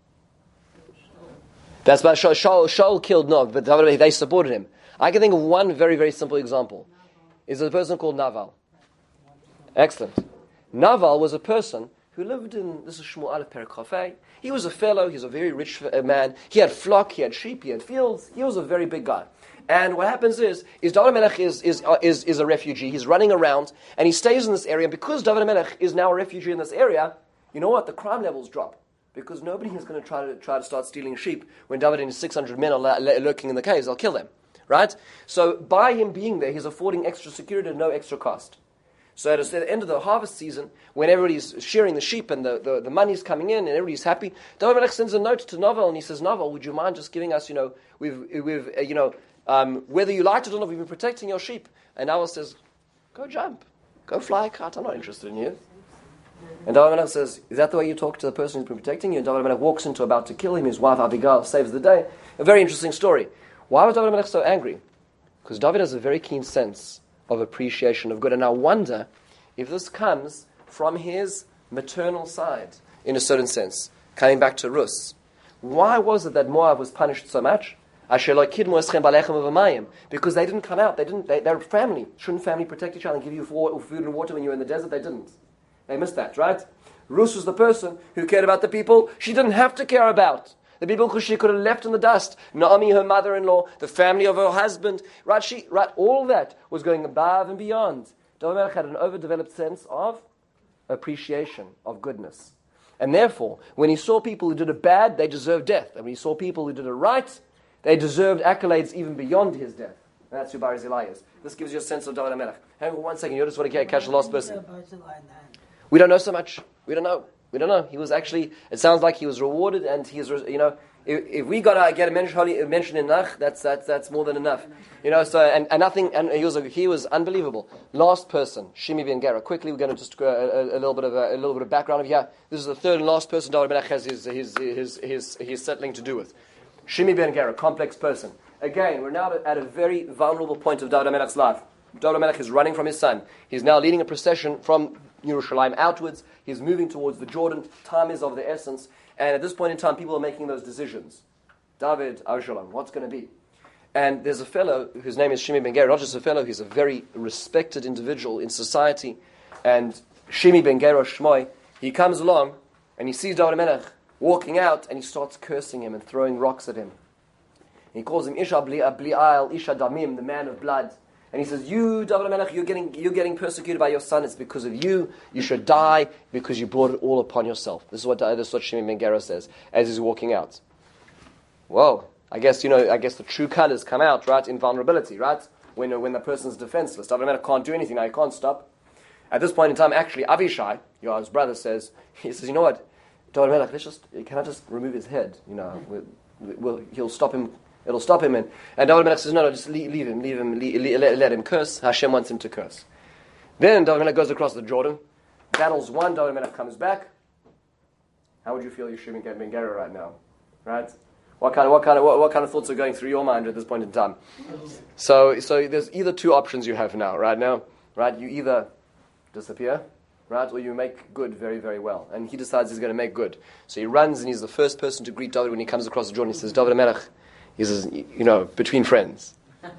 That's by Shaul. Shaul, Shaul killed Nov, but they supported him. I can think of one very, very simple example. Is a person called Naval. Excellent. Naval was a person who lived in, this is Shmuel Aleph Perek Chafei. He was a fellow, he was a very rich man. He had flock, he had sheep, he had fields. He was a very big guy. And what happens is, is David Melech is, is, uh, is, is a refugee. He's running around, and he stays in this area. And because David Melech is now a refugee in this area, you know what? The crime levels drop. Because nobody is going to try to try to start stealing sheep when David and his six hundred men are la- la- lurking in the caves. They'll kill them. Right? So by him being there, he's affording extra security at no extra cost. So at the end of the harvest season, when everybody's shearing the sheep and the, the, the money's coming in and everybody's happy, David Melech sends a note to Naval and he says, Naval, would you mind just giving us, you know, we've, we've uh, you know, um, whether you liked it or not, we've been protecting your sheep. And Naval says, go jump, go fly a kite, I'm not interested in you. And David Melech says, is that the way you talk to the person who's been protecting you? And David Melech walks into about to kill him, his wife Abigail saves the day. A very interesting story. Why was David Melech so angry? Because David has a very keen sense of appreciation of good. And I wonder if this comes from his maternal side, in a certain sense, coming back to Rus. Why was it that Moab was punished so much? Because they didn't come out. They didn't. They, they're family. Shouldn't family protect each other and give you food and water when you're in the desert? They didn't. They missed that, right? Rus was the person who cared about the people she didn't have to care about. The people who she could have left in the dust. Naomi, her mother-in-law, the family of her husband. Right? She, right? All that was going above and beyond. David Melech had an overdeveloped sense of appreciation, of goodness. And therefore, when he saw people who did it bad, they deserved death. And when he saw people who did it right, they deserved accolades even beyond his death. And that's who Barzillai is. This gives you a sense of David Melech. Hang on one second, you just want to catch the last person. We don't know so much. We don't know. We don't know. He was actually, it sounds like he was rewarded, and he is, you know, if, if we got to get a mention, a mention in Nach, that's, that's, that's more than enough. You know, so, and, and nothing, and he was, he was unbelievable. Last person, Shimi Ben Gera. Quickly, we're going to just, uh, a, a little bit of a, a little bit of background of here. This is the third and last person David Melech has his, his, his, his, his settling to do with. Shimi Ben Gera, complex person. Again, we're now at a very vulnerable point of David Melech's life. David Melech is running from his son. He's now leading a procession from Yerushalayim outwards. He's moving towards the Jordan. Time is of the essence. And at this point in time, people are making those decisions. David, Avshalom, what's going to be? And there's a fellow whose name is Shimi Ben Gera. Not just a fellow, he's a very respected individual in society. And Shimi Ben Gera Shmoi, he comes along and he sees David Melech walking out and he starts cursing him and throwing rocks at him. And he calls him Isha Bli'al, Isha Damim, the man of blood. And he says, you, David Melech, you're getting, you're getting persecuted by your son. It's because of you. You should die because you brought it all upon yourself. This is what, this is what Shimi Ben Gera says as he's walking out. Whoa. I guess, you know, I guess the true colors come out, right, in vulnerability, right? When, when the person's defenseless. David Melech can't do anything now. He can't stop. At this point in time, actually, Avishai, Yoav's brother, says, he says, you know what, David Melech, let's just, can I just remove his head? You know, will he'll stop him. It'll stop him. And, and David Melech says, no, no, just leave, leave him, leave him, leave, let, let him curse. Hashem wants him to curse. Then David Melech goes across the Jordan. Battles won. David Melech comes back. How would you feel Yeshua ben Gera right now? Right? What kind of what kind of what, what kind of thoughts are going through your mind at this point in time? So so there's either two options you have now, right now, right? You either disappear, right, or you make good very, very well. And he decides he's going to make good. So he runs and he's the first person to greet David when he comes across the Jordan. He says, David Melech, he says, you know, between friends.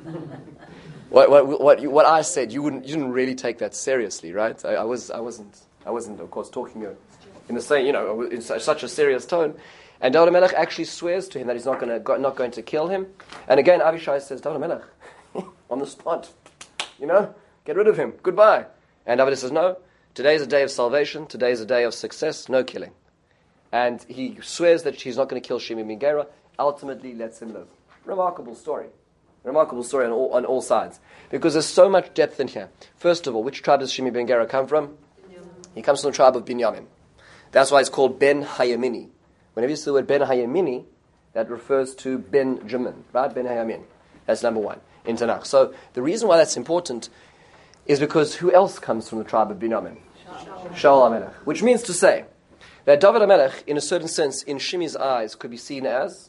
what what what you, what I said, you wouldn't you didn't really take that seriously, right? I, I was I wasn't I wasn't of course talking in the same, you know, in such a serious tone. And David Melech actually swears to him that he's not going to not going to kill him. And again, Avishai says, David Melech, on the spot, you know, get rid of him. Goodbye. And David says, no, today is a day of salvation. Today is a day of success. No killing. And he swears that he's not going to kill Shimi ben Gera. Ultimately, lets him live. Remarkable story. Remarkable story on all, on all sides. Because there's so much depth in here. First of all, which tribe does Shimi ben Gera come from? He comes from the tribe of Binyamin. That's why it's called Ben Hayamini. Whenever you see the word Ben Hayamini, that refers to Benjamin, right? Ben Hayamin. That's number one in Tanakh. So the reason why that's important is because who else comes from the tribe of Binyamin? Shaul HaMelech. Which means to say that David HaMelech, in a certain sense, in Shimi's eyes, could be seen as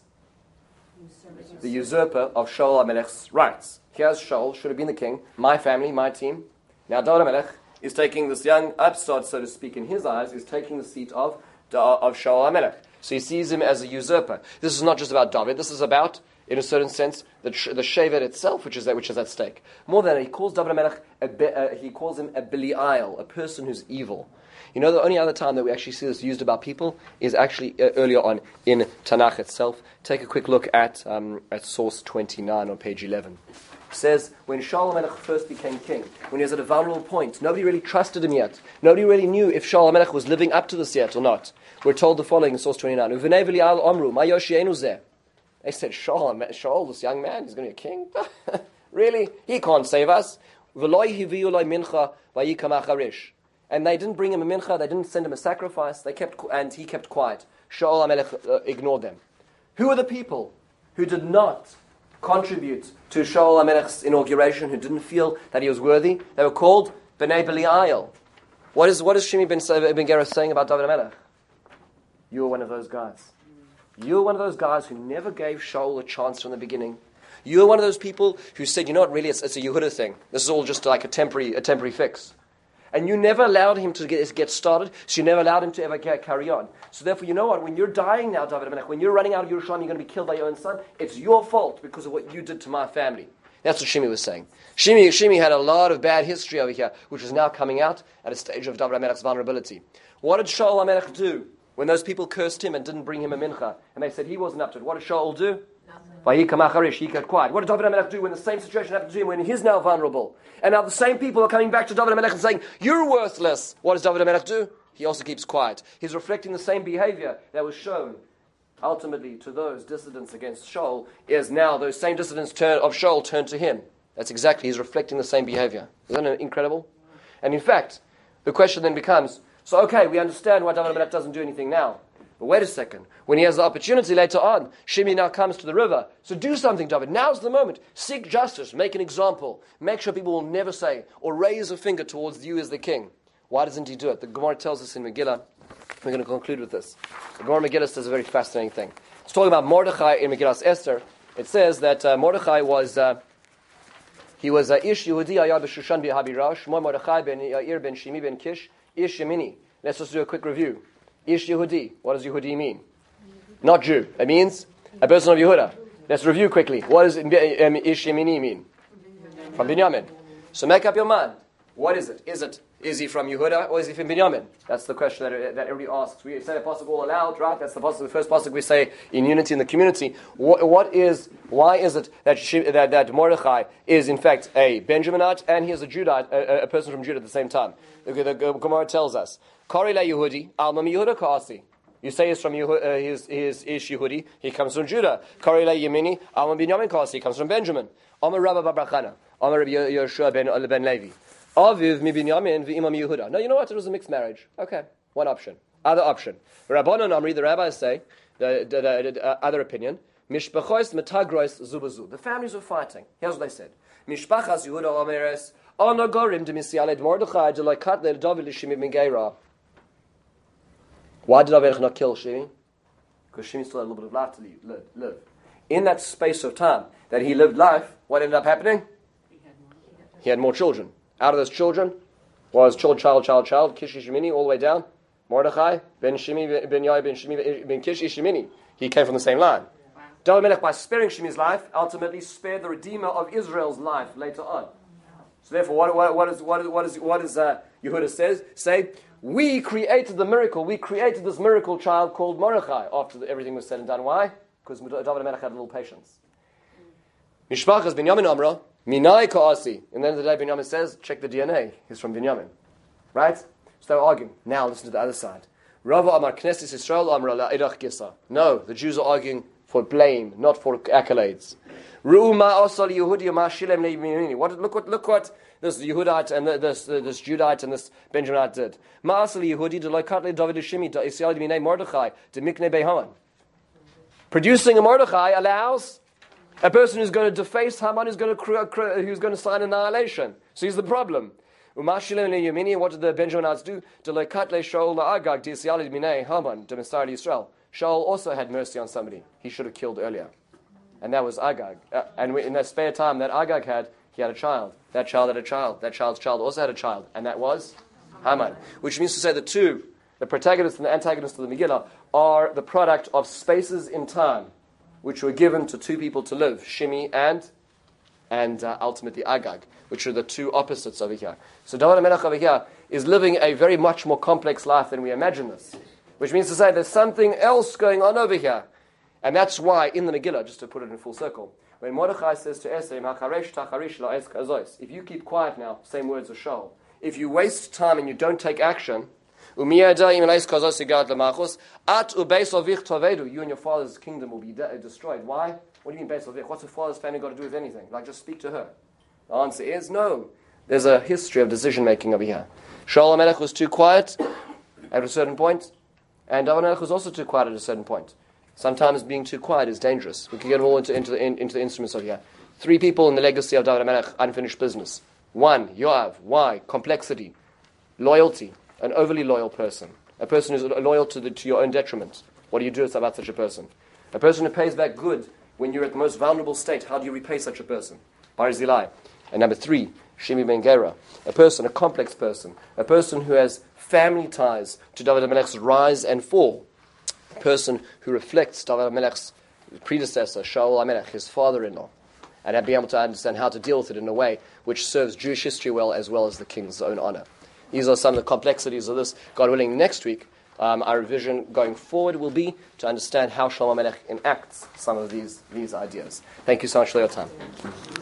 the usurper of Shaul HaMelech's rights. Here's Shaul, should have been the king, my family, my team. Now David HaMelech is taking this young upstart, so to speak, in his eyes, is taking the seat of, of Shaul HaMelech. So he sees him as a usurper. This is not just about David. This is about, in a certain sense, the the shevet itself, which is that which is at stake. More than that, he calls David HaMelech a be, uh, he calls him a Belial, a person who's evil. You know, the only other time that we actually see this used about people is actually uh, earlier on in Tanakh itself. Take a quick look at um, at source twenty-nine on page eleven. It says, when Shaul HaMelech first became king, when he was at a vulnerable point, nobody really trusted him yet. Nobody really knew if Shaul HaMelech was living up to this yet or not. We're told the following in source twenty-nine. They said, Shaul, Shaul, this young man, he's going to be a king? Really? He can't save us. And they didn't bring him a mincha, they didn't send him a sacrifice, they kept, and he kept quiet. Shaul HaMelech uh, ignored them. Who are the people who did not contribute to Shaul HaMelech's inauguration, who didn't feel that he was worthy? They were called Bnei Belial. What is what is Shimi ben, ben Gera saying about David HaMelech? You were one of those guys. You were one of those guys who never gave Shaul a chance from the beginning. You were one of those people who said, you know what, really, it's, it's a Yehuda thing. This is all just like a temporary a temporary fix. And you never allowed him to get, get started, so you never allowed him to ever get, carry on. So therefore, you know what, when you're dying now, David HaMelech, when you're running out of Yerushalayim, you're going to be killed by your own son, it's your fault because of what you did to my family. That's what Shimi was saying. Shimi, Shimi had a lot of bad history over here, which is now coming out at a stage of David HaMelech's vulnerability. What did Shaul HaMelech do when those people cursed him and didn't bring him a mincha? And they said he wasn't up to it. What did Shaul do? He kept quiet. What did David HaMelech do when the same situation happened to him, when he's now vulnerable? And now the same people are coming back to David HaMelech and saying, you're worthless. What does David HaMelech do? He also keeps quiet. He's reflecting the same behavior that was shown ultimately to those dissidents against Shaul, is now those same dissidents turn, of Shaul turn to him. That's exactly, he's reflecting the same behavior. Isn't that incredible? And in fact, the question then becomes, so okay, we understand why David HaMelech doesn't do anything now. But wait a second. When he has the opportunity later on, Shimi now comes to the river. So do something, David. Now's the moment. Seek justice. Make an example. Make sure people will never say or raise a finger towards you as the king. Why doesn't he do it? The Gemara tells us in Megillah. We're going to conclude with this. The Gemara Megillah says a very fascinating thing. It's talking about Mordechai in Megillah's Esther. It says that uh, Mordechai was... Uh, he was uh, Ish Yehudi Ayah B'Shushan B'Habirah Shmoy Mordechai ben Yair ben Shimi ben Kish Ish Yemini. Let's just do a quick review. Ish Yehudi. What does Yehudi mean? Not Jew. It means a person of Yehuda. Let's review quickly. What does um, Ish Yemini mean? From Binyamin. So make up your mind. What is it? Is it is he from Yehuda or is he from Binyamin? That's the question that, that everybody asks. We say the pasuk all aloud, right? That's the pasuk, the first pasuk we say in unity in the community. What, what is? Why is it that, she, that that Mordechai is in fact a Benjaminite and he is a Judite, a, a person from Judah at the same time? The, the, the Gemara tells us. Kari la Yehudi, alma mi Yehuda kaasi. You say he's from Yehuda, uh, he's, he's, Ish Yehudi, he comes from Judah. Kari la Yemini, alma Binyamin kaasi, he comes from Benjamin. Amar Rabba Babrachana, Amar Rabbi Yehoshua ben, ben Levi. Aviv mi Binyamin v'imam Yehuda. No, you know what? It was a mixed marriage. Okay, one option. Other option. Rabbanon Amri, the rabbis say, the, the, the, the uh, other opinion, Mishpachos metagrois zubazu. The families were fighting. Here's what they said. Mishpachas Yehuda Omeres, Onogorim de Misialed Mordechai, de Loikatle David Shimi ben Gera. Why did Amelech not kill Shimi? Because Shimi still had a little bit of life to live, live. In that space of time that he lived life, what ended up happening? He had more children. Out of those children was child, child, child, child, Kish Ishimini, all the way down. Mordechai, Ben Shimi, Ben Yai, Ben Shimi, Ben Kish Ishimini. He came from the same line. David Melech, by sparing Shimi's life, ultimately spared the Redeemer of Israel's life later on. So therefore, what, what, what is what is what is what is uh, Yehuda says? Say, we created the miracle. We created this miracle child called Mordechai after the, everything was said and done. Why? Because David Melech had a little patience. Mishpachas Binyamin Amra Minai Kaasi. And then the day Binyamin says, check the D N A. He's from Binyamin, right? So they're arguing. Now listen to the other side. Rava Amar Knesset Yisrael Amra LaEdach Gisa. No, the Jews are arguing for blame, not for accolades. What? Look what look what this Yehudite and this this Judite and this Benjaminite did. Producing a Mordechai allows a person who's going to deface Haman, who's going to who's going to sign annihilation. So here's the problem. What did the Benjaminites do? Shaul also had mercy on somebody he should have killed earlier. And that was Agag. Uh, and in that spare time that Agag had, he had a child. That child had a child. That child's child also had a child. And that was Haman. Which means to say the two, the protagonist and the antagonist of the Megillah, are the product of spaces in time which were given to two people to live, Shimi and and uh, ultimately Agag, which are the two opposites over here. So David HaMelech over here is living a very much more complex life than we imagine this. Which means to say there's something else going on over here. And that's why in the Megillah, just to put it in full circle, when Mordechai says to Esther, if you keep quiet now, same words as Shaul, if you waste time and you don't take action, you and your father's kingdom will be de- destroyed. Why? What do you mean Beis Avich? What's a father's family got to do with anything? Like just speak to her. The answer is no. There's a history of decision making over here. Shaul HaMelech was too quiet at a certain point, and David HaMelech was also too quiet at a certain point. Sometimes being too quiet is dangerous. We can get all into, into, the, in, into the instruments over here. Three people in the legacy of David HaMelech, unfinished business. One, Yoav. Why? Complexity. Loyalty. An overly loyal person. A person who's loyal to, the, to your own detriment. What do you do about such a person? A person who pays back good when you're at the most vulnerable state. How do you repay such a person? Barzilai. And number three, Shimi ben Gera. A person, a complex person. A person who has family ties to David HaMelech's rise and fall. A person who reflects David HaMelech's predecessor, Shaul HaMelech, his father-in-law. And be able to understand how to deal with it in a way which serves Jewish history well as well as the king's own honor. These are some of the complexities of this. God willing, next week, um, our revision going forward will be to understand how Shlomo HaMelech enacts some of these, these ideas. Thank you so much for your time.